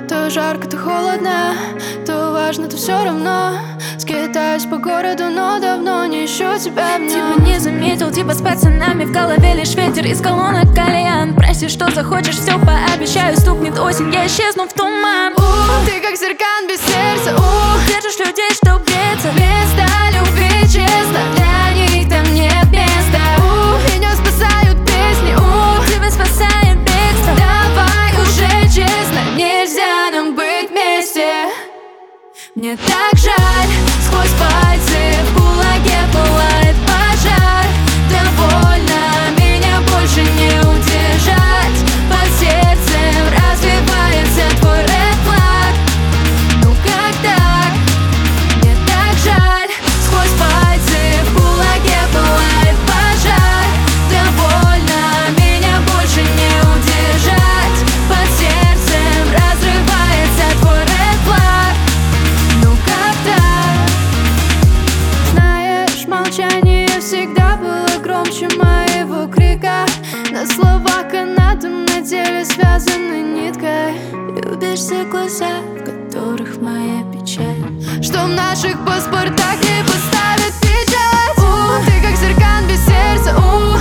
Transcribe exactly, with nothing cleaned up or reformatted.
То жарко, то холодно, то важно, то все равно. Скитаюсь по городу, но давно не ищу тебя в нем. Типа не заметил, типа с пацанами в голове лишь ветер из колонок кальян. Прости, что захочешь, все пообещаю, стукнет осень, я исчезну в туман. У, ты как зеркан без сердца, у, держишь людей, чтоб греться. Вместо любви, честно, для них там нет места. У, меня спасают песни, у, тебя спасает бегство. Давай уже честно, нельзя нам быть вместе. Мне так жаль, сквозь пальцы в кулаке пылает пожар. Довольно, меня больше не удержать. Под сердцем развивается твой red flag. Ну как так? Мне так жаль, сквозь пальцы в кулаке пылает пожар. Довольно, меня больше не удержать. Под сердцем разрывается твой red flag. Ну как так? Знаешь, молчание всегда было громче моего крика. На словах канатом, на теле связаны ниткой. Любишь все глаза, в которых моя печаль, что в наших паспортах не поставят печать. У, ты как зеркан без сердца, у,